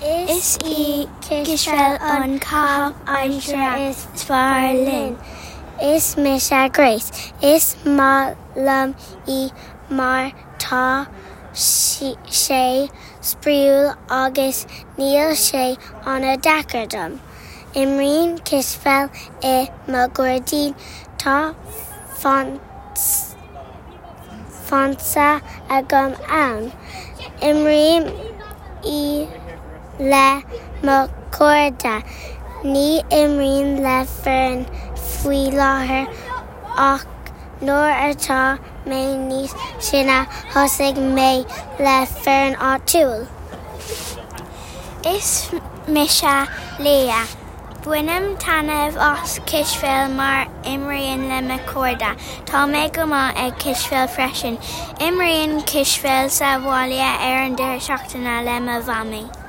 Is í gisfeil an cab aimsire is fearr linn. Is mis a Grace. Is malam í mar tá sé spríúil agus níl sé anna dacardam. Imríonn gisfeil má Gordín tá fansa agam ann. Imríonn í le má Corda. Ní imríonn le fearn faoi láthair ach nuair atá mé níos sinna thosaigh mé le fearn áitiúil. Is mise Léa. Buinem taobh os cisfeil mar imríonn le má Corda. Tá mé go maith ag cisfeil freisin. Imríonn cisfeil sa bhaile ar an deir seachtaine le má bhamí.